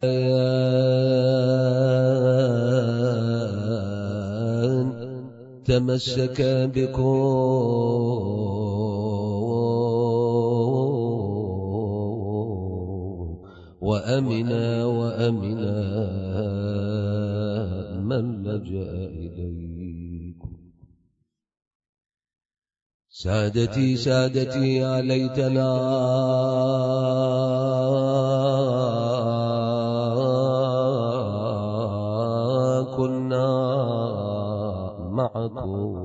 تمسك بكم وأمنا من لجأ إليكم. سادتي يا ليتنا كنا معكم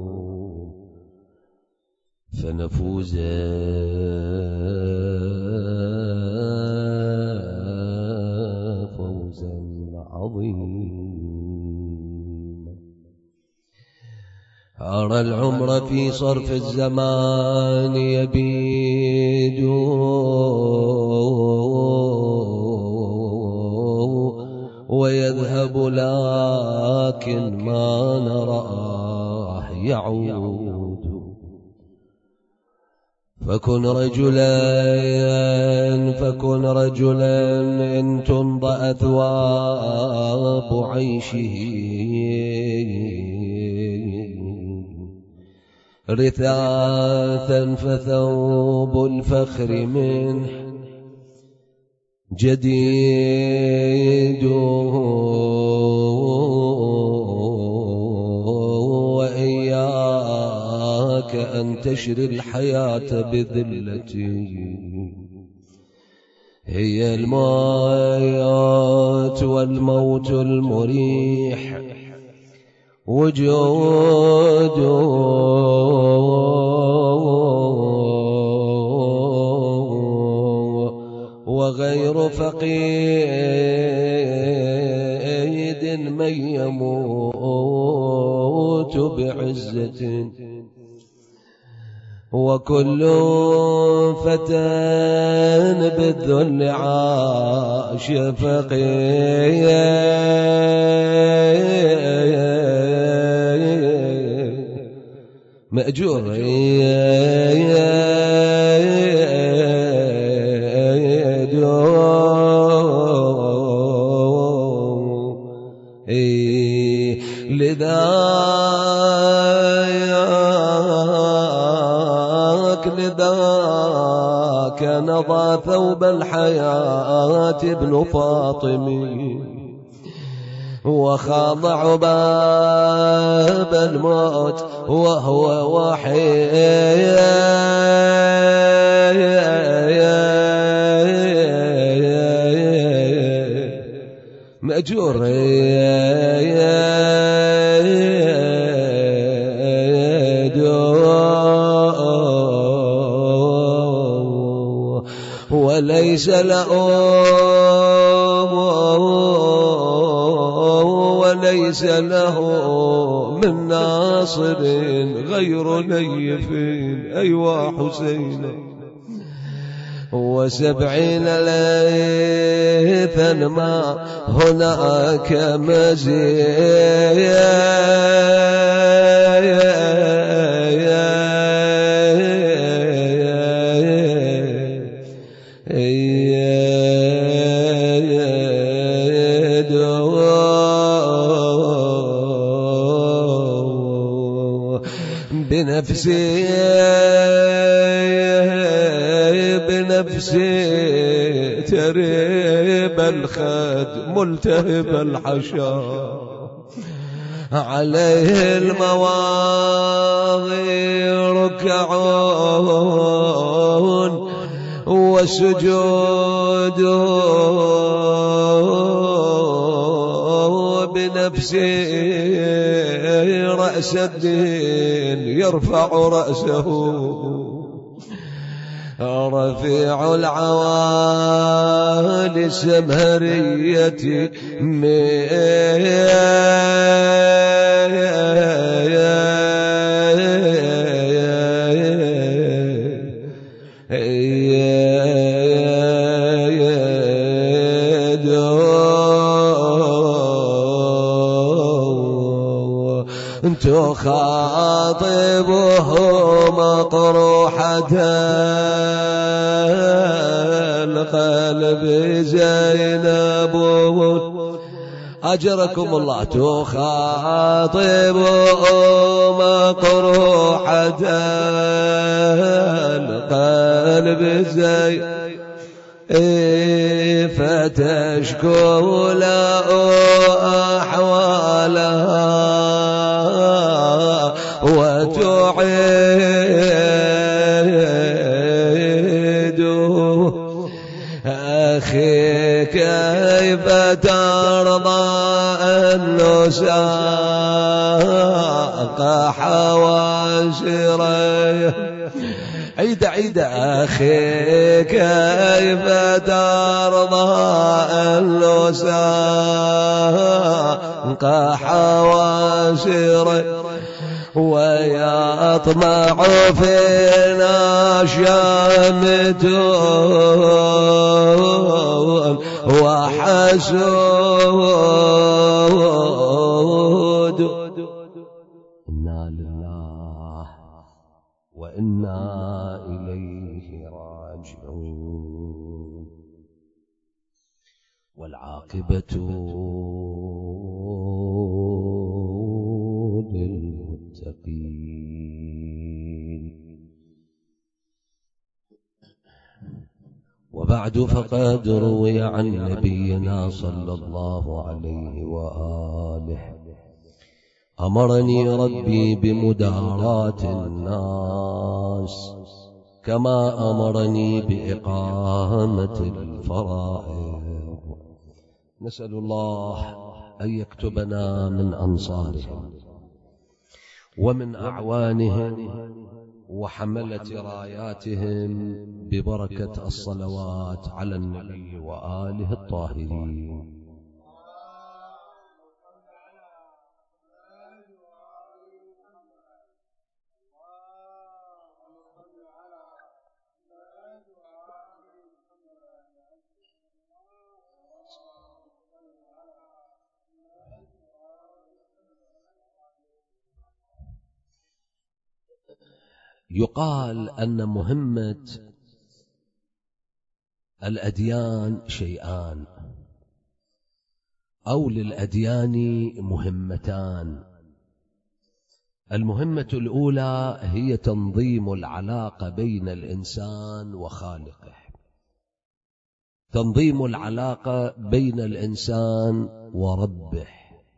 فنفوز فوزا عظيما. أرى العمر في صرف الزمان يبيد ويذهب لكن ما نراه يعود. فكن رجلا إن تمضى أثواب عيشه رثاثا فثوب الفخر منه جديد. وإياك أن تشري الحياة بذلتي هي الموت والموت المريح وجود وغير فقيد من يموت بعزة. وكل فتى بالذل عاش مأجور لذاك نضى ثوب الحياة ابن فاطمي وخاض عباب الموت وهو وحيد مأجور وليس له من ناصر غير نيف أيوا حسين. و70 ليثا ما هناك مزيد بنفسي تريب الخد ملتهب الحشا عليه المواضي ركعون وسجود بنفسي رأس الدين يرفع رأسه رفيع العوالي السمهرية تخاطبه مطروحة القلب زينب أجركم الله تخاطب مقروحة القلب زينب فتشكو له أحوالها وتعيد أخي كيف ترضى أن نساق حواشريه عيد أخي كيف ترضى أن نساق حواشريه ويطمع فينا شامتون وحسود إنا لله وإنا إليه راجعون والعاقبة للمتقين. وبعد فقد روي عن نبينا صلى الله عليه وآله أمرني ربي بمداراة الناس كما أمرني بإقامة الفرائض. نسأل الله أن يكتبنا من أنصارهم ومن أعوانهم وحملة راياتهم ببركة الصلوات على النبي وآله الطاهرين. يقال أن مهمة الأديان شيئان، أو للأديان مهمتان. المهمة الأولى هي تنظيم العلاقة بين الإنسان وخالقه، تنظيم العلاقة بين الإنسان وربه.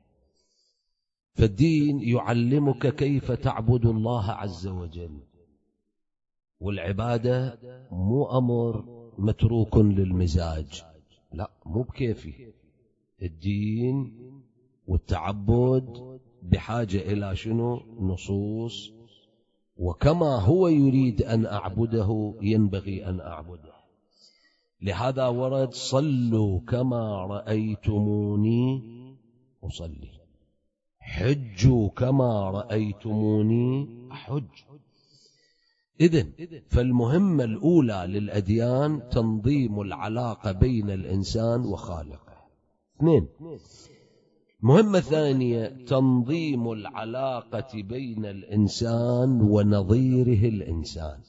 فالدين يعلمك كيف تعبد الله عز وجل، والعبادة مو أمر متروك للمزاج، لا مو بكيفي. الدين والتعبد بحاجة إلى شنو؟ نصوص، وكما هو يريد أن أعبده ينبغي أن أعبده. لهذا ورد صلوا كما رأيتموني أصلي، حجوا كما رأيتموني أحج. إذن فالمهمة الأولى للأديان تنظيم العلاقة بين الإنسان وخالقه. اثنين، مهمة ثانية تنظيم العلاقة بين الإنسان ونظيره الإنسان.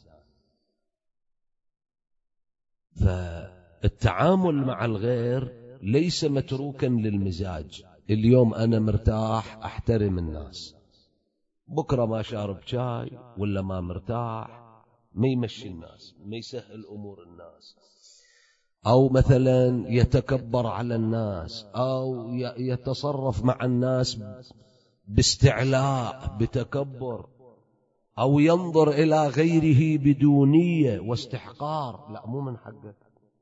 فالتعامل مع الغير ليس متروكا للمزاج. اليوم أنا مرتاح أحترم الناس، بكرة ما شارب شاي ولا ما مرتاح ما يمشي الناس، ما يسهل أمور الناس، أو مثلا يتكبر على الناس، أو يتصرف مع الناس باستعلاء بتكبر، أو ينظر إلى غيره بدونية واستحقار. لا، مو من حقك.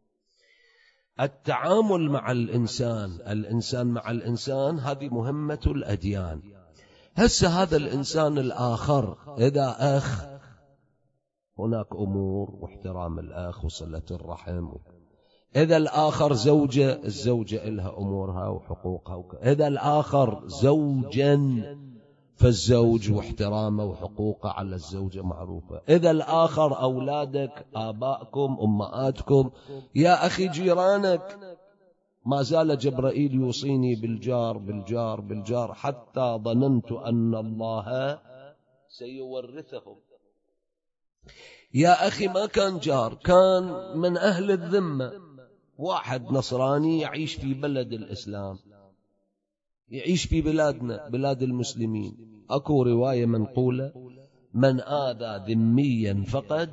التعامل مع الإنسان مع الإنسان هذه مهمة الأديان. هسه هذا الإنسان الآخر، إذا أخ هناك أمور واحترام الأخ وصلة الرحم. إذا الآخر زوجة، الزوجة إلها أمورها وحقوقها إذا الآخر زوجا فالزوج واحترامه وحقوقه على الزوجة معروفة. إذا الآخر أولادك، آبائكم، أمهاتكم، يا أخي جيرانك. ما زال جبرائيل يوصيني بالجار بالجار بالجار حتى ظننت أن الله سيورثهم. يا أخي ما كان جار، كان من أهل الذمة، واحد نصراني يعيش في بلد الإسلام، يعيش في بلادنا بلاد المسلمين، أكو رواية منقولة: من آذى ذميا فقد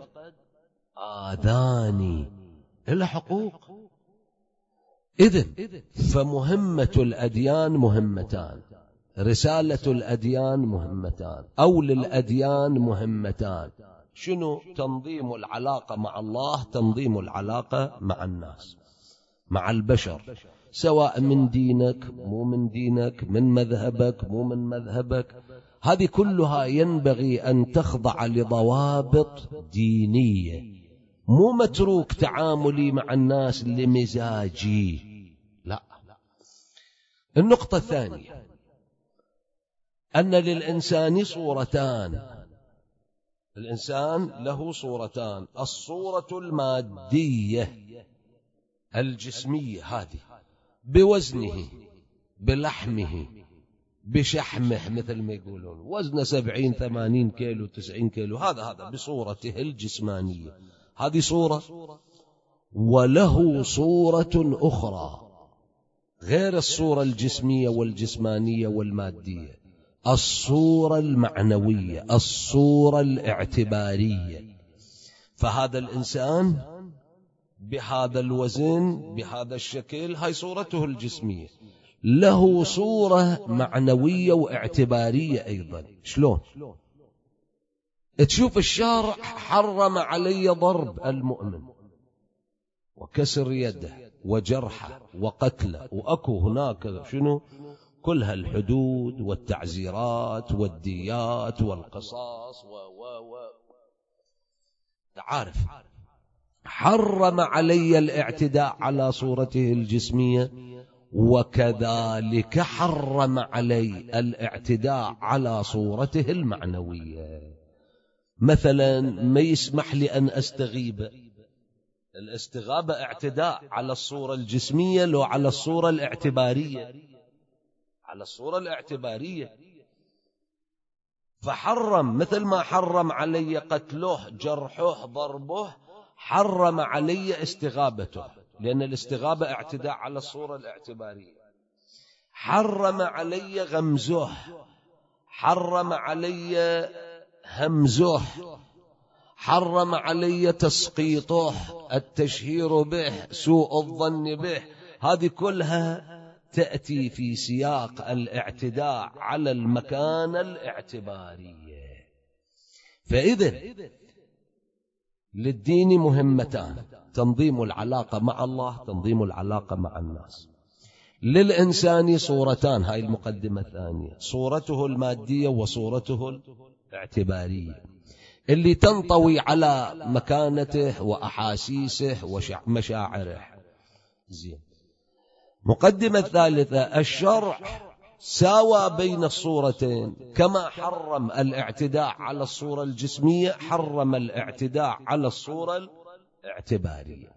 آذاني. إلا حقوق. إذن فمهمة الأديان مهمتان، رسالة الأديان مهمتان، أو للأديان مهمتان. شنو؟ تنظيم العلاقة مع الله، تنظيم العلاقة مع الناس، مع البشر، سواء من دينك مو من دينك، من مذهبك مو من مذهبك. هذه كلها ينبغي أن تخضع لضوابط دينية، مو متروك تعاملي مع الناس لمزاجي، لا. النقطة الثانية أن للإنسان صورتان. الإنسان له صورتان: الصورة المادية الجسمية، هذه بوزنه بلحمه بشحمه، مثل ما يقولون وزنه 70 80 كيلو 90 كيلو، هذا بصورته الجسمانية، هذه صورة. وله صورة أخرى غير الصورة الجسمية والجسمانية والمادية، الصورة المعنوية، الصورة الاعتبارية. فهذا الإنسان بهذا الوزن بهذا الشكل، هاي صورته الجسمية، له صورة معنوية واعتبارية أيضا. شلون؟ تشوف الشارع حرم علي ضرب المؤمن وكسر يده وجرحه وقتله، وأكو هناك شنو كل هالحدود والتعزيرات والديات والقصاص عارف. حرم علي الاعتداء على صورته الجسمية، وكذلك حرم علي الاعتداء على صورته المعنوية. مثلا ما يسمح لي أن أستغيب. الاستغابة اعتداء على الصورة الجسمية لو على الصورة الاعتبارية، على الصورة الاعتبارية. فحرم، مثل ما حرم علي قتله جرحه ضربه، حرم علي استغابته، لأن الاستغابة اعتداء على الصورة الاعتبارية. حرم علي غمزه، حرم علي همزه، حرم علي تسقيطه، التشهير به، سوء الظن به. هذه كلها تأتي في سياق الاعتداء على المكانة الاعتبارية. فإذن للدين مهمتان: تنظيم العلاقة مع الله، تنظيم العلاقة مع الناس. للإنسان صورتان، هاي المقدمة الثانية: صورته المادية وصورته الاعتبارية، اللي تنطوي على مكانته وأحاسيسه ومشاعره. زين. مقدمة الثالثة: الشرع ساوى بين الصورتين، كما حرم الاعتداء على الصورة الجسمية حرم الاعتداء على الصورة الاعتبارية.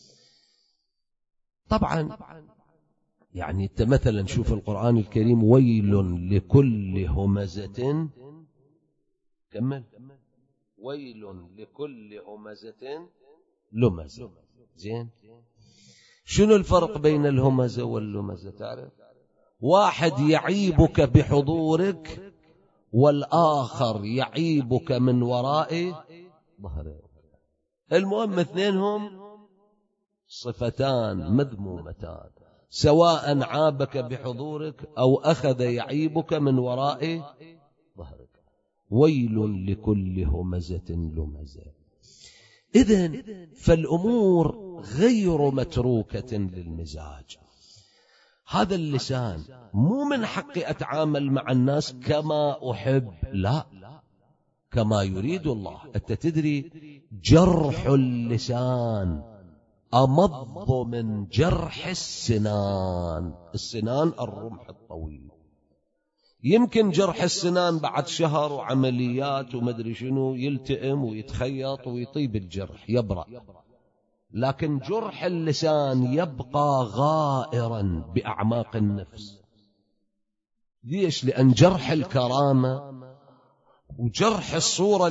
طبعا يعني انت مثلا شوف القرآن الكريم: ويل لكل همزة، كمل، ويل لكل همزة لمزة. زين. شنو الفرق بين الهمزة واللمزة؟ تعرف؟ واحد يعيبك بحضورك، والآخر يعيبك من وراء ظهرك. المهم اثنينهم صفتان مذمومتان، سواء عابك بحضورك أو أخذ يعيبك من وراء ظهرك. ويل لكل همزة لمزة. إذن فالأمور غير متروكة للمزاج. هذا اللسان مو من حقي أتعامل مع الناس كما أحب، لا، كما يريد الله. أنت تدري جرح اللسان أمض من جرح السنان. السنان الرمح الطويل. يمكن جرح السنان بعد شهر وعمليات ومدري شنو يلتئم ويتخيط ويطيب الجرح يبرأ، لكن جرح اللسان يبقى غائرا بأعماق النفس. ليش؟ لأن جرح الكرامة وجرح الصورة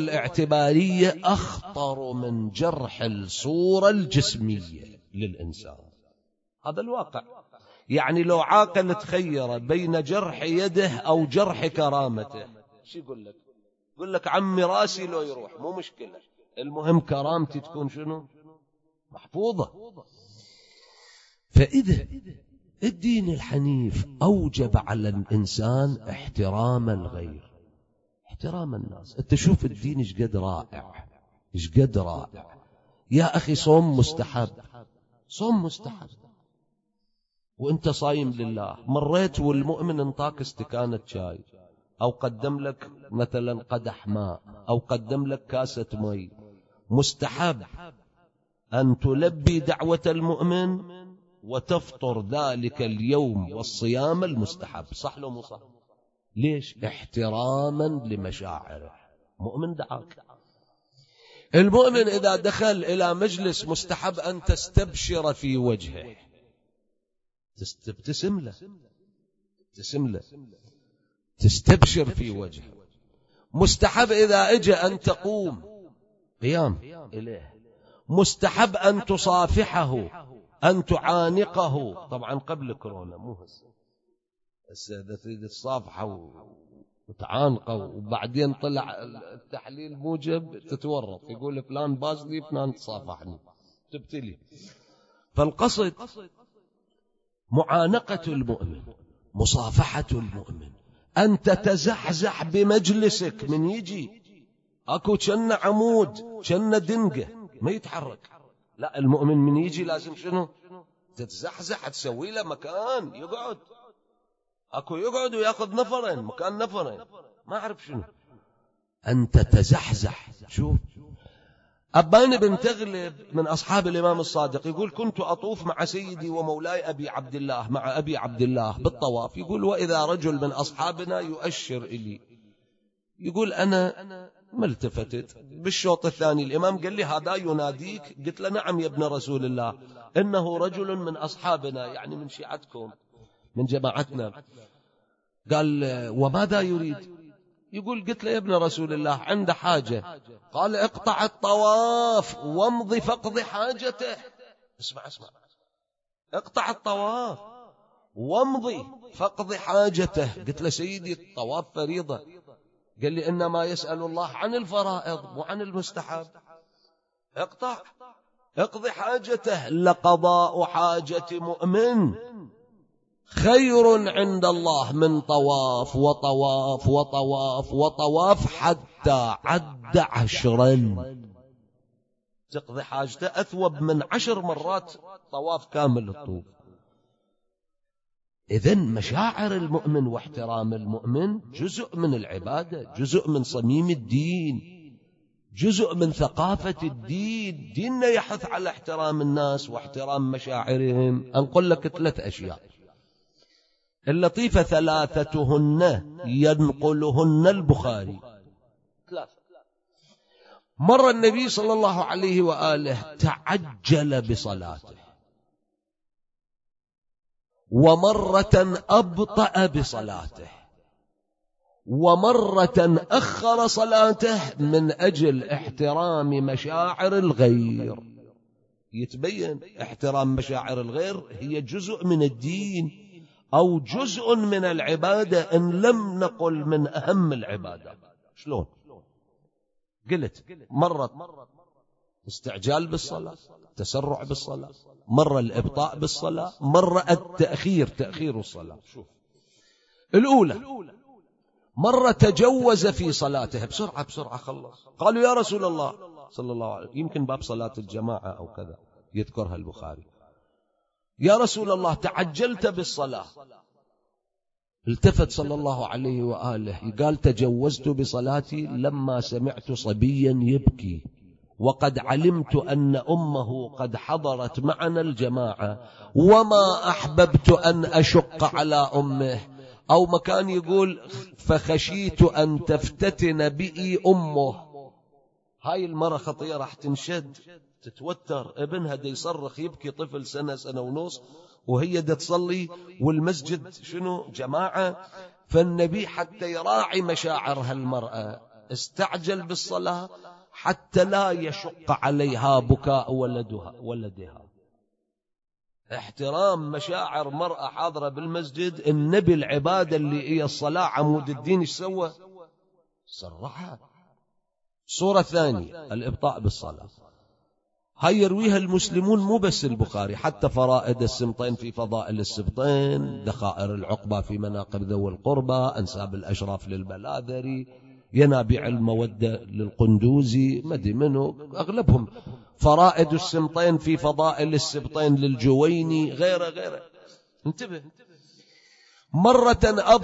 الاعتبارية أخطر من جرح الصورة الجسمية للإنسان. هذا الواقع. يعني لو عاقل تخير بين جرح يده أو جرح كرامته، شو يقول لك؟ يقول لك عمي راسي لو يروح مو مشكلة، المهم كرامتي تكون شنو؟ محفوظة. فإذا الدين الحنيف أوجب على الإنسان احترام الغير، احترام الناس. أنت شوف الدين إيش قد رائع، إيش قد رائع. يا أخي صوم مستحب، صوم مستحب وأنت صايم لله، مريت والمؤمن انطاك استكانة شاي أو قدم لك مثلا قدح ماء أو قدم لك كاسة مي، مستحب أن تلبي دعوة المؤمن وتفطر ذلك اليوم والصيام المستحب. صح لو مو صح؟ ليش؟ احتراما لمشاعره. مؤمن دعاك. المؤمن إذا دخل إلى مجلس مستحب أن تستبشر في وجهه، تبتسم له، تبتسم له، تستبشر في وجهه. مستحب إذا اجى أن تقوم قيام إليه، مستحب أن تصافحه، أن تعانقه. طبعا قبل كورونا، مو هسه إذا تريد تصافحه وتعانقه وبعدين طلع التحليل موجب تتورط، يقول فلان بازلي فلان تصافحني، تبتلي. فالقصد معانقة المؤمن، مصافحة المؤمن، أن تتزحزح بمجلسك. من يجي أكو كنا عمود كنا دنقة ما يتحرك، لا، المؤمن من يجي لازم شنو؟ تتزحزح، تسوي له مكان يقعد. أكو يقعد ويأخذ نفرين مكان نفرين، ما أعرف شنو. أن تتزحزح. شوف أبان بن تغلب من أصحاب الإمام الصادق يقول كنت أطوف مع سيدي ومولاي أبي عبد الله، مع أبي عبد الله بالطواف. يقول وإذا رجل من أصحابنا يؤشر إلي، يقول أنا ما التفتت. بالشوط الثاني الإمام قال لي هذا يناديك؟ قلت له نعم يا ابن رسول الله، إنه رجل من أصحابنا، يعني من شيعتكم من جماعتنا. قال وماذا يريد؟ يقول قلت له يا ابن رسول الله عنده حاجة. قال اقطع الطواف وامضي فاقض حاجته. اسمع اسمع، اقطع الطواف وامضي فاقض حاجته. قلت له سيدي الطواف فريضة. قال لي إنما يسأل الله عن الفرائض وعن المستحب. اقطع، اقضي حاجته. لقضاء حاجة مؤمن خير عند الله من طواف وطواف وطواف وطواف حتى عد 10. تقضي حاجته أثوب من 10 مرات طواف كامل الطوف. إذن مشاعر المؤمن واحترام المؤمن جزء من العبادة، جزء من صميم الدين، جزء من ثقافة الدين. ديننا يحث على احترام الناس واحترام مشاعرهم. أنقل لك 3 أشياء اللطيفة، 3 ينقلهن البخاري. 3. مر النبي صلى الله عليه وآله تعجل بصلاته، ومرة أبطأ بصلاته، ومرة أخر صلاته من أجل احترام مشاعر الغير. يتبين احترام مشاعر الغير هي جزء من الدين أو جزء من العبادة، إن لم نقل من أهم العبادة. شلون؟ قلت مرة استعجال بالصلاة، تسرع بالصلاة، مرة الإبطاء بالصلاة، مرة التأخير، تأخير الصلاة. شوف الأولى، مرة تجوز في صلاته، بسرعة بسرعة خلص. قالوا يا رسول الله صلى الله عليه وسلم، يمكن باب صلاة الجماعة أو كذا يذكرها البخاري، يا رسول الله تعجلت بالصلاة. التفت صلى الله عليه وآله قال تجوزت بصلاتي لما سمعت صبيا يبكي وقد علمت أن أمه قد حضرت معنا الجماعة، وما أحببت أن أشق على أمه. أو مكان يقول فخشيت أن تفتتن بي أمه. هاي المرة خطيرة، راح تنشد تتوتر، ابنها دا يصرخ يبكي، طفل سنة ونص، وهي دا تصلي والمسجد شنو جماعة. فالنبي حتى يراعي مشاعر هالمرأة استعجل بالصلاة حتى لا يشق عليها بكاء ولدها. احترام مشاعر مرأة حاضرة بالمسجد. النبي العبادة اللي هي الصلاة عمود الدين ايش سوى؟ صرحها. صورة ثانية الإبطاء بالصلاة، هاي يرويها المسلمون مو بس البخاري، حتى فرائد السمطين في فضائل السبطين، ذخائر العقبة في مناقب ذوي القربى، أنساب الأشراف للبلاذري، ينابيع المودة للقندوزي، مدي منه أغلبهم، فرائد السمطين في فضائل السبطين للجويني، غيره. انتبه. مرة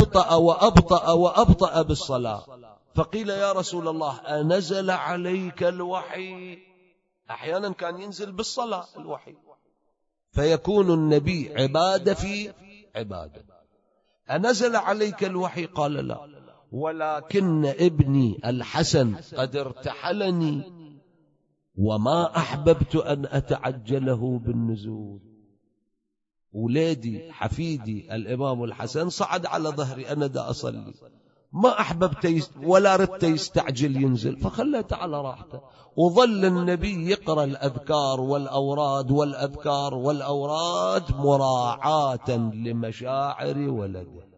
أبطأ بالصلاة، فقيل يا رسول الله أنزل عليك الوحي؟ أحيانا كان ينزل بالصلاة الوحي، فيكون النبي عبادة في عبادة. أنزل عليك الوحي؟ قال لا، ولكن ابني الحسن قد ارتحلني وما أحببت أن أتعجله بالنزول. ولادي حفيدي الإمام الحسن صعد على ظهري، أنا دا أصلي، ما أحببت ولا ردت يستعجل ينزل، فخليت على راحته. وظل النبي يقرأ الأذكار والأوراد مراعاة لمشاعر ولده.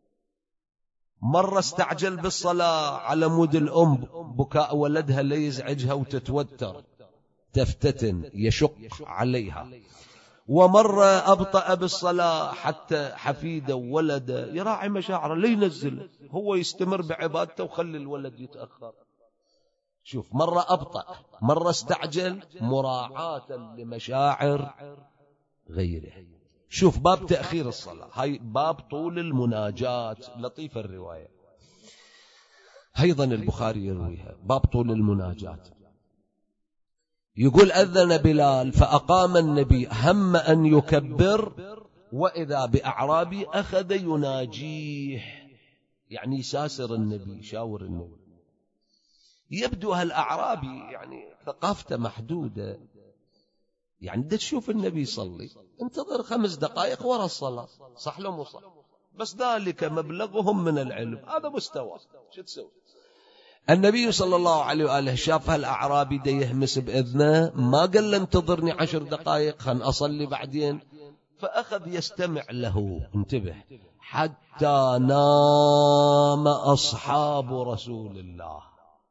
مرة استعجل بالصلاة على مود الأم، بكاء ولدها ليزعجها وتتوتر تفتتن يشق عليها. ومرة أبطأ بالصلاة حتى حفيده وولده يراعي مشاعره لينزل، هو يستمر بعبادته وخلي الولد يتأخر. شوف، مرة أبطأ، مرة استعجل، مراعاة لمشاعر غيره. شوف باب تأخير الصلاة، هاي باب طول المناجات، لطيفة الرواية، أيضا البخاري يرويها، باب طول المناجات. يقول أذن بلال فأقام النبي، هم أن يكبر وإذا بأعرابي أخذ يناجيه، يعني يساسر النبي، يشاور النبي. يبدو هالأعرابي يعني ثقافته محدودة، يعني بدك تشوف النبي يصلي انتظر 5 دقائق وراء الصلاة، صح لو مو صح؟ بس ذلك مبلغهم من العلم، هذا مستوى. شو تسوي؟ النبي صلى الله عليه وآله شاف هالأعرابي دا يهمس بإذنه، ما قال له انتظرني 10 دقائق خل أصلي بعدين، فأخذ يستمع له. انتبه، حتى نام أصحاب رسول الله.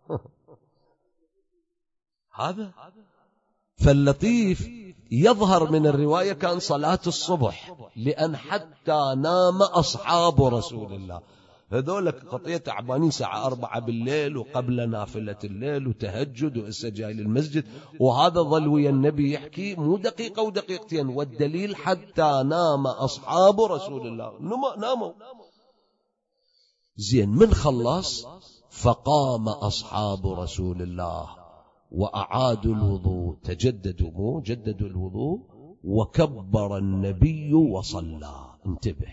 هذا فاللطيف يظهر من الرواية كان صلاة الصبح، لأن حتى نام أصحاب رسول الله، هذول قطية تعبانين ساعة 4 بالليل وقبل نافلة الليل وتهجد وإسا جاي للمسجد، وهذا ظل ويا النبي يحكي مو دقيقة ودقيقتين، والدليل حتى نام أصحاب رسول الله، ناموا. زين، من خلص فقام أصحاب رسول الله وأعادوا الوضوء، جددوا الوضوء، وكبر النبي وصلى. انتبه،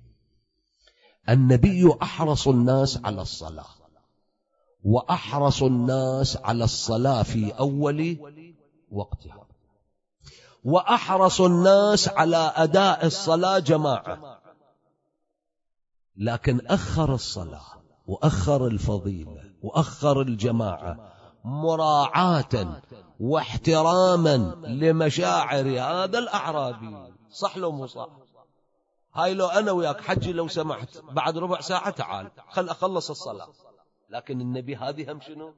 النبي أحرص الناس على الصلاة، وأحرص الناس على الصلاة في أول وقتها، وأحرص الناس على أداء الصلاة جماعة، لكن أخر الصلاة وأخر الفضيلة وأخر الجماعة مراعاة واحتراما لمشاعر هذا الأعرابي. صح لو مو صح؟ هاي لو أنا وياك حجي لو سمحت بعد ربع ساعة تعال خل أخلص الصلاة، لكن النبي هذه هم شنو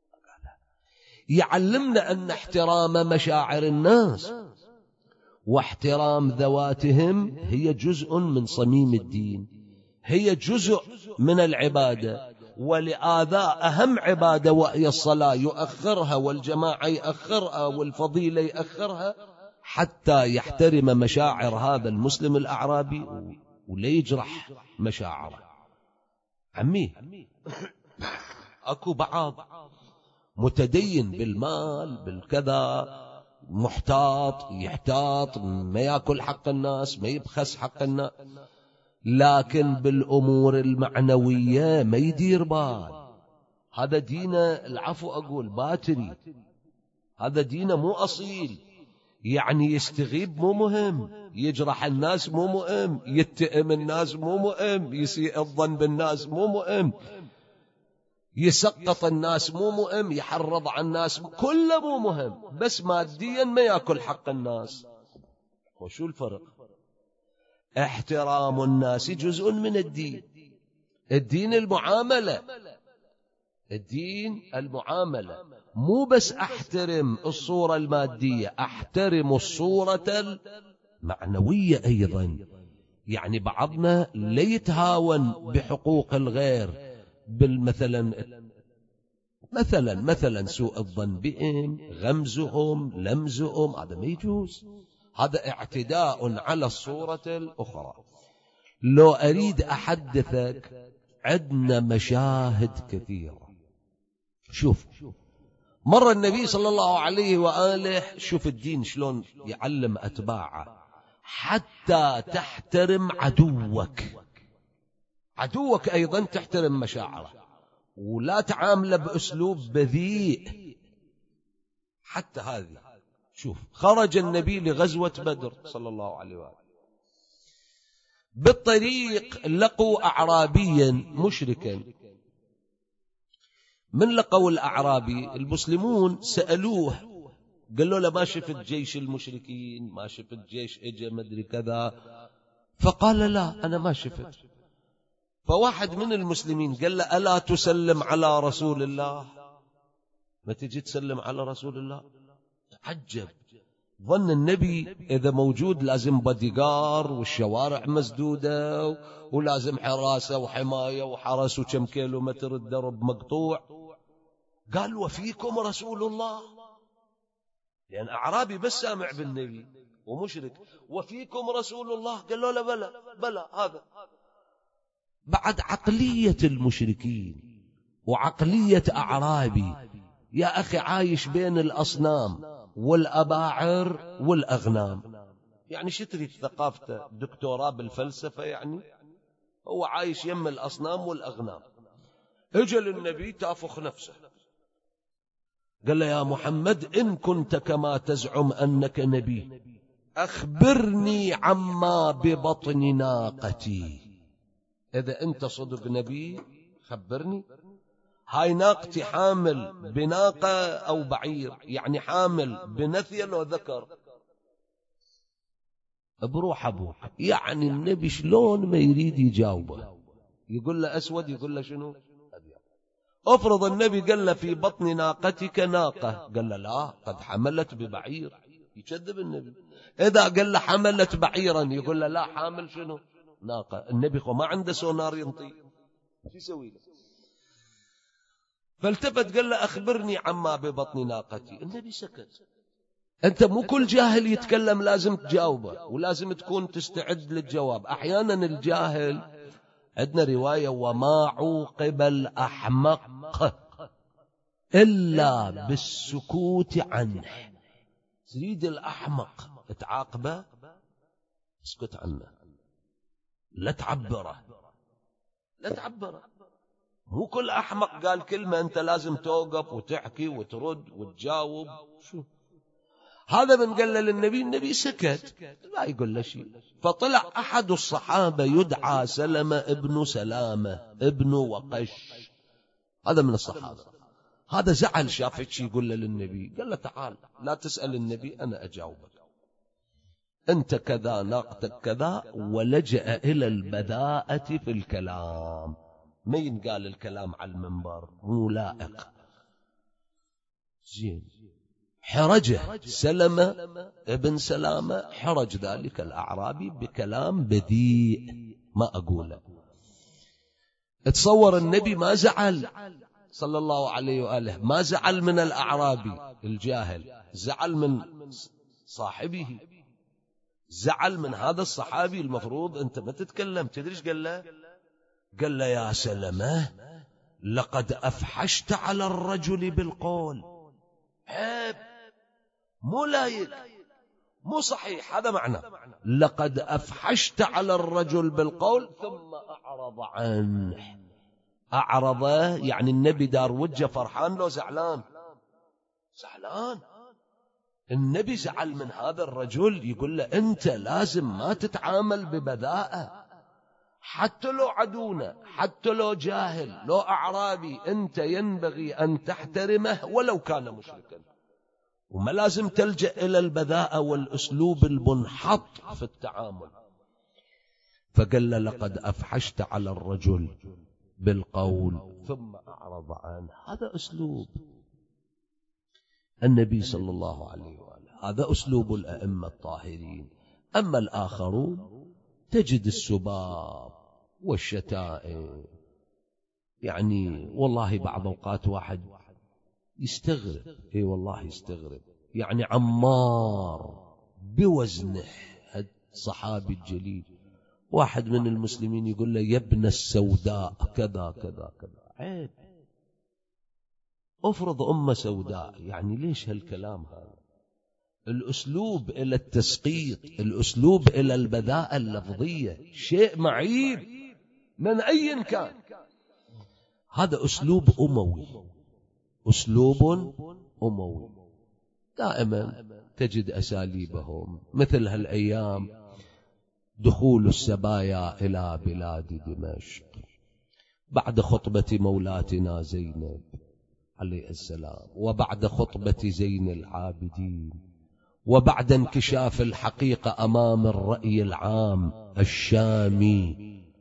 يعلمنا؟ أن احترام مشاعر الناس واحترام ذواتهم هي جزء من صميم الدين، هي جزء من العبادة. ولهذا أهم عبادة وهي الصلاة يؤخرها، والجماعة يؤخرها، والفضيلة يؤخرها، حتى يحترم مشاعر هذا المسلم الأعرابي ولا يجرح مشاعره. عمي أكو بعض متدين بالمال بالكذا، محتاط، يحتاط، ما يأكل حق الناس، ما يبخس حق الناس، لكن بالأمور المعنوية ما يدير بال. هذا دينه، العفو أقول باتري، هذا دينه مو أصيل. يعني يستغيب مو مهم، يجرح الناس مو مهم، يتئم الناس مو مهم، يسيء الظن بالناس مو مهم، يسقط الناس مو مهم، يحرض على الناس كله مو مهم، بس ماديا ما يأكل حق الناس. وشو الفرق؟ احترام الناس جزء من الدين. الدين المعاملة، الدين المعاملة، مو بس أحترم الصورة المادية، أحترم الصورة المعنوية أيضا. يعني بعضنا لا يتهاون بحقوق الغير، مثلا سوء الظن بهم، غمزهم، لمزهم، هذا ما يجوز، هذا اعتداء على الصورة الأخرى. لو أريد أحدثك، عندنا مشاهد كثيرة. شوف، مر النبي صلى الله عليه وآله، شوف الدين شلون يعلم أتباعه حتى تحترم عدوك. عدوك أيضا تحترم مشاعره، ولا تعامله بأسلوب بذيء. حتى هذه، شوف، خرج النبي لغزوة بدر صلى الله عليه وآله، بالطريق لقوا أعرابيا مشركا. من لقوا الأعرابي، المسلمون سألوه، قالوا له ما شفت جيش المشركين، ما شفت جيش اجى مدري كذا، فقال لا أنا ما شفت. فواحد من المسلمين قال له ألا تسلم على رسول الله؟ ما تجي تسلم على رسول الله؟ تعجب، ظن النبي إذا موجود لازم بديغار والشوارع مسدودة ولازم حراسة وحماية وحرس وكم كيلومتر الدرب مقطوع. قال وفيكم رسول الله؟ لأن أعرابي بس سامع بالنبي ومشرك، وفيكم رسول الله؟ قال له لا، بلى هذا. بعد عقلية المشركين وعقلية أعرابي، يا أخي عايش بين الأصنام والأباعر والأغنام. يعني شتري ثقافته، دكتوراه بالفلسفة، يعني هو عايش يم الأصنام والأغنام. اجل النبي تافخ نفسه، قال له يا محمد إن كنت كما تزعم أنك نبي، أخبرني عما ببطن ناقتي. إذا أنت صدق نبي خبرني. هاي ناقتي حامل بناقة أو بعير، يعني حامل بنثيل وذكر، بروح أبوك. يعني النبي شلون ما يريد يجاوبه، يقول له أسود، يقول له شنو؟ أفرض النبي قال له في بطن ناقتك ناقة، قال له لا قد حملت ببعير، يكذب النبي. إذا قال له حملت بعيرا، يقول له لا حامل شنو؟ ناقة. النبي ما عنده سونار ينطي، شو يسوي له؟ فالتفت قال له أخبرني عما ببطن ناقتي. النبي سكت. أنت مو كل جاهل يتكلم لازم تجاوبه، ولازم تكون تستعد للجواب. أحيانا الجاهل، عندنا رواية وما عوقب الأحمق إلا بالسكوت عنه. تريد الأحمق تعاقبه، اسكت عنه، لا تعبره، لا تعبره. مو كل أحمق قال كلمة أنت لازم توقف وتحكي وترد وتجاوب. شو هذا؟ من قال للنبي، النبي سكت، لا يقول له شيء. فطلع أحد الصحابة يدعى سلمة ابن سلامة ابن وقش، هذا من الصحابة. هذا زعل، شاف شيء يقول له للنبي، قال له تعال لا تسأل النبي، أنا أجاوبك. أنت كذا، ناقتك كذا. ولجأ إلى البذاءة في الكلام، ما ينقال الكلام على المنبر، مو لائق. زين، حرجه سلمة ابن سلامة، حرج ذلك الأعرابي بكلام بذيء ما أقوله. تصور النبي ما زعل صلى الله عليه وآله، ما زعل من الأعرابي الجاهل، زعل من صاحبه، زعل من هذا الصحابي. المفروض أنت ما تتكلم. تدري ايش قال له؟ قال له يا سلمة لقد أفحشت على الرجل بالقول. عيب، مو لايق، مو صحيح، هذا معنى لقد أفحشت على الرجل بالقول. ثم أعرض عنه. أعرض يعني النبي دار وجه فرحان لو زعلان؟ زعلان. النبي زعل من هذا الرجل، يقول له أنت لازم ما تتعامل ببذاءة، حتى لو عدونا، حتى لو جاهل، لو أعرابي، أنت ينبغي أن تحترمه ولو كان مشركا. وما لازم تلجأ إلى البذاءة والأسلوب المنحط في التعامل. فقال له لقد أفحشت على الرجل بالقول ثم أعرض عنه. هذا أسلوب النبي صلى الله عليه وآله، هذا أسلوب الأئمة الطاهرين. أما الآخرون تجد السباب والشتائم، يعني والله بعض أوقات واحد يستغرب، اي والله يستغرب، يعني عمار بوزنه الصحابي الجليل، واحد من المسلمين يقول له يا ابن السوداء كذا كذا كذا. عيب، افرض أمة سوداء، يعني ليش هالكلام هذا؟ الأسلوب إلى التسقيط، الأسلوب إلى البذاءة اللفظية شيء معيب من أي كان. هذا أسلوب أموي، أسلوب أموي. دائما تجد أساليبهم مثل هالأيام دخول السبايا إلى بلاد دمشق بعد خطبة مولاتنا زينب عليه السلام، وبعد خطبة زين العابدين، وبعد انكشاف الحقيقة أمام الرأي العام الشامي،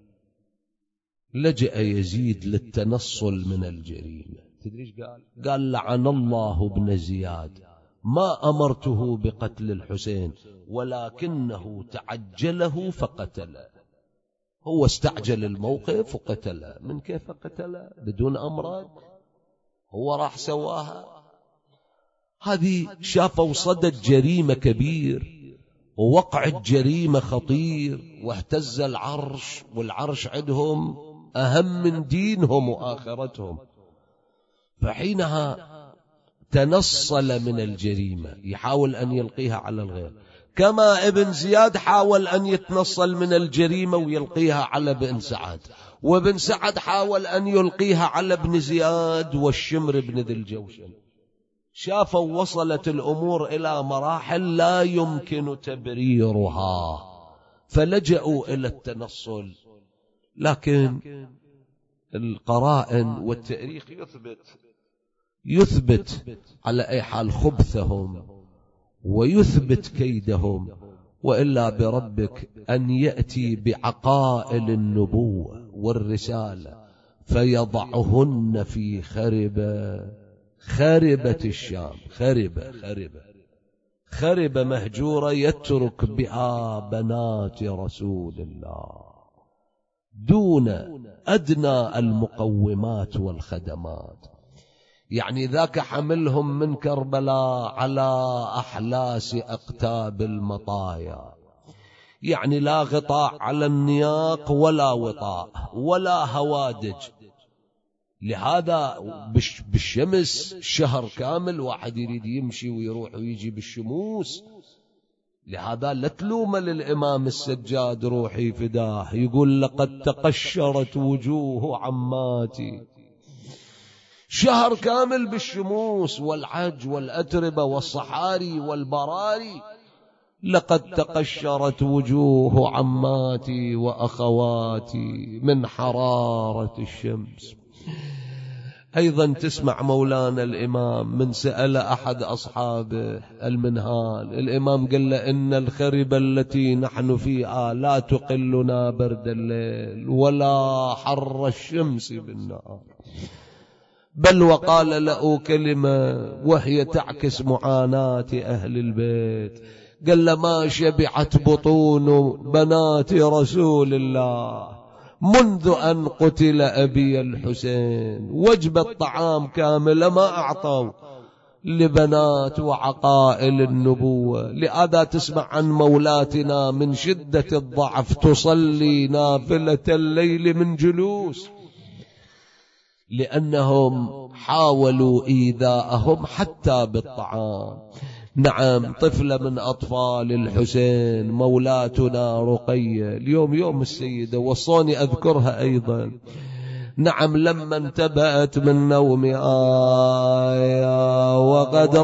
لجأ يزيد للتنصل من الجريمة. تدريش قال لعن الله ابن زياد، ما أمرته بقتل الحسين ولكنه تعجله فقتله. هو استعجل الموقف وقتله. من كيف قتله؟ بدون أمرك، هو راح سواها. هذه شافوا صدى الجريمة كبير ووقع الجريمة خطير واهتز العرش، والعرش عندهم أهم من دينهم وآخرتهم. فحينها تنصل من الجريمة، يحاول أن يلقيها على الغير، كما ابن زياد حاول أن يتنصل من الجريمة ويلقيها على ابن سعد، وابن سعد حاول أن يلقيها على ابن زياد والشمر بن ذي الجوشن. شافوا وصلت الأمور إلى مراحل لا يمكن تبريرها، فلجأوا إلى التنصل. لكن القرائن والتاريخ يثبت على أي حال خبثهم ويثبت كيدهم، وإلا بربك أن يأتي بعقائل النبوة والرسالة فيضعهن في خربة الشام، خربة مهجورة يترك بها بنات رسول الله دون أدنى المقومات والخدمات. يعني ذاك حملهم من كربلاء على أحلاس أقتاب المطايا، يعني لا غطاء على النياق ولا وطاء ولا هوادج. لهذا بالشمس شهر كامل واحد يريد يمشي ويروح ويجي بالشموس. لهذا لا تلوم للإمام السجاد روحي فداه، يقول لقد تقشرت وجوه عماتي. شهر كامل بالشموس والعج والأتربة والصحاري والبراري، لقد تقشرت وجوه عماتي وأخواتي من حرارة الشمس. أيضا تسمع مولانا الإمام من سأل أحد أصحابه المنهال، الإمام قال له إن الخربة التي نحن فيها لا تقلنا برد الليل ولا حر الشمس بالنهار، بل وقال له كلمة وهي تعكس معاناة أهل البيت، قال له ما شبعت بطون بنات رسول الله منذ أن قتل أبي الحسين، وجبة طعام كاملة ما أعطوا لبنات وعقائل النبوة. لهذا تسمع عن مولاتنا من شدة الضعف تصلي نافلة الليل من جلوس، لأنهم حاولوا إيذاءهم حتى بالطعام. نعم، طفلة من أطفال الحسين مولاتنا رقية، اليوم يوم السيدة وصوني أذكرها أيضا. نعم، لما انتبهت من نومها وقد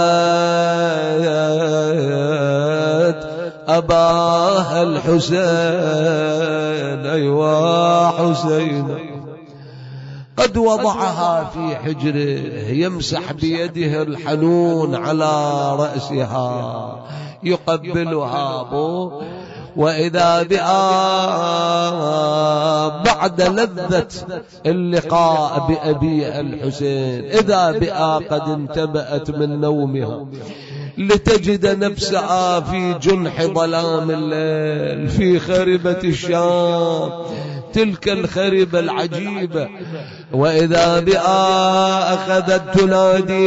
رأت أباها الحسين، أيوا حسين، قد وضعها في حجره يمسح بيده الحنون على رأسها يقبلها وإذا بها بعد لذة اللقاء بأبي الحسين إذا بها قد انتبأت من نومها لتجد نفسها في جنح ظلام الليل في خربة الشام، تلك الخربة العجيبة. وإذا بها أخذت تنادي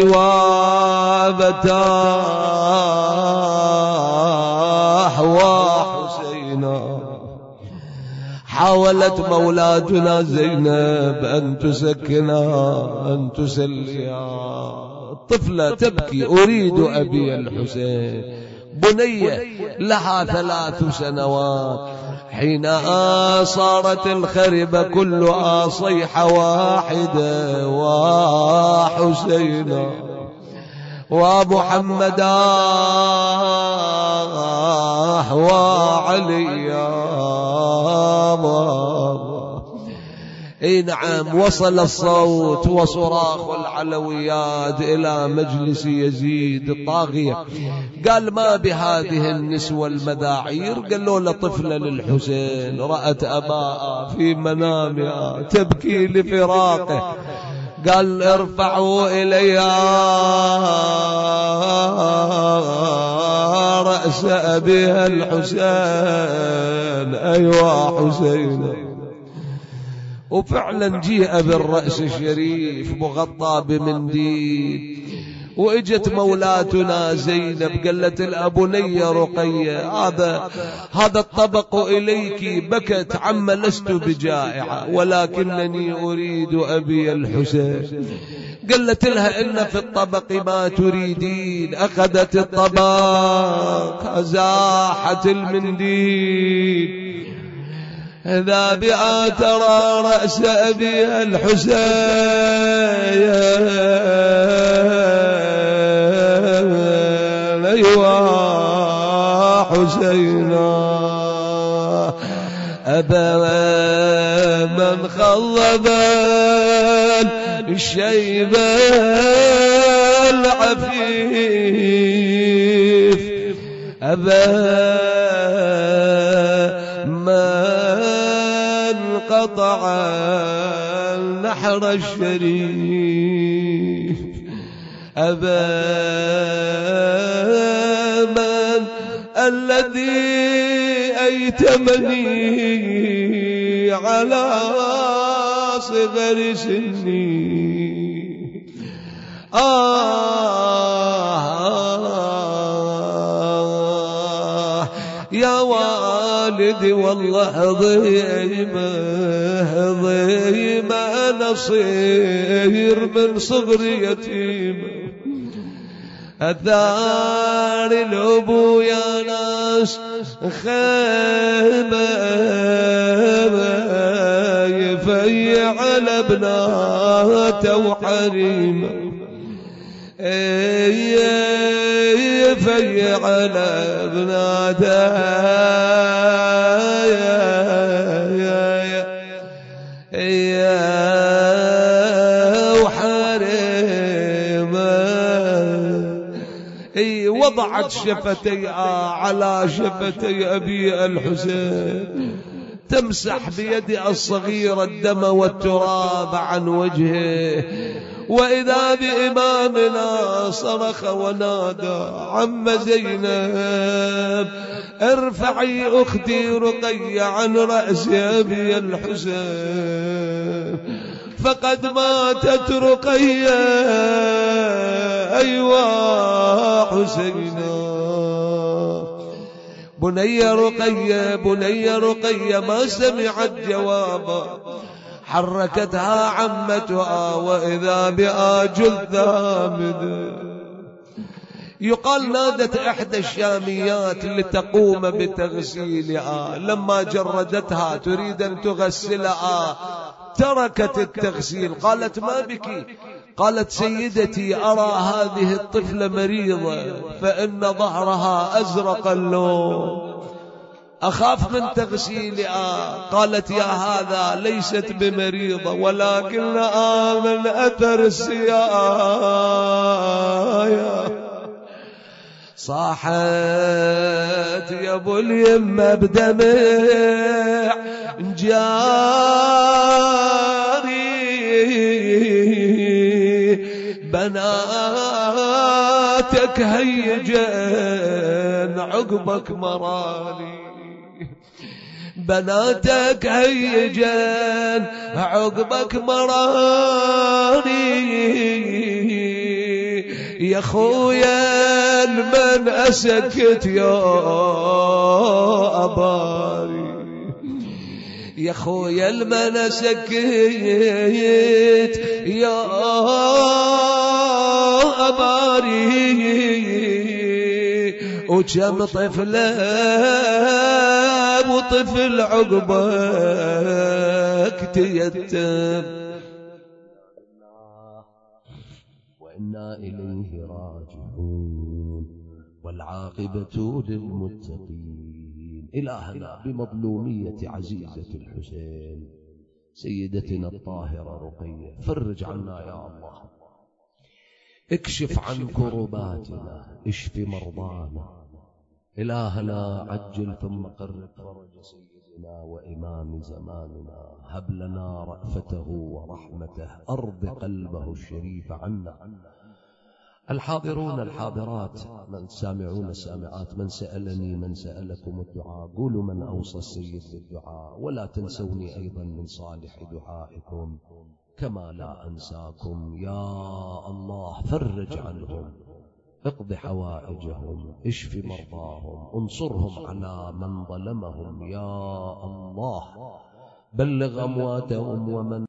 وابتاح وحسينا. حاولت مولاتنا زينب أن تسكنها أن تسليها، طفلة تبكي أريد أبي الحسين، بنية لها 3 سنوات. حينها صارت الخربة كلها صيحة واحدة وحسينا ومحمدا وعليا. اي نعم، وصل الصوت وصراخ العلويات إلى مجلس يزيد الطاغية. قال ما بهذه النسوة المذاعير؟ قالوا له طفلة للحسين رأت أباء في منامها تبكي لفراقه. قال ارفعوا إليها رأس أبيها الحسين. أيوة حسين. وفعلا جيء بالرأس الشريف مغطى بمنديل، وإجت مولاتنا زينب قالت الأبنية رقية هذا الطبق إليك. بكت عم لست بجائعة ولكنني أريد أبي الحسين. قالت لها إن في الطبق ما تريدين. أخذت الطبق أزاحت المنديل. إذا بها ترى رأس أبي الحسين. أيوة حسينا. أبا من خضب الشيب العفيف. أبا من قطع النحر الشريف. أبا من الذي أيتمني على صغر سني. يا والدي والله ضيمة نصير من صغر يتيم. الدار الأبو يا ناس خيبة يفيع على ابناته وحريمه. يفيع على ابناته وضعت شفتيها على شفتي أبي الحسين تمسح بيدها الصغيرة الدم والتراب عن وجهه. وإذا بإمامنا صرخ ونادى عم زينب ارفعي أختي رقية عن رأس أبي الحسين فقد ماتت رقية. أيوة حسينا. بني رقية بني رقية ما سمعت جوابا. حركتها عمتها وإذا بها جثامد. يقال نادت إحدى الشاميات لتقوم بتغسيلها. لما جردتها تريد أن تغسلها تركت التغسيل. قالت ما بك؟ قالت سيدتي أرى هذه الطفلة مريضة فإن ظهرها أزرق اللون. أخاف من تغسيلها. قالت يا هذا ليست بمريضة ولكنها من أثر السيايا. صاحت يا ابو اليمة بدمع جاري، بناتك هيجن عقبك مراني، بناتك هيجن عقبك مراني. يا خويا المن أسكت يا أباري، يا خويا المن أسكت يا أباري. وكم طفلة وطفل عقبك تيتم. وإنا إليه راجعون والعاقبة للمتقين. إلهنا بمظلومية عزيزة الحسين سيدتنا الطاهرة رقية، فرج عنا يا الله، اكشف عن كرباتنا، اشف مرضانا. إلهنا عجل ثم قرب فرج سيدنا وإمام زماننا، هب لنا رأفته ورحمته، أرض قلبه الشريف عنا. الحاضرون الحاضرات، من سامعون السامعات، من سألني من سألكم الدعاء، قولوا من أوصى السيد بالدعاء، ولا تنسوني أيضا من صالح دعائكم كما لا أنساكم. يا الله فرج عنهم، اقض حوائجهم، اشف مرضاهم، انصرهم على من ظلمهم. يا الله بلغ أمواتهم ومن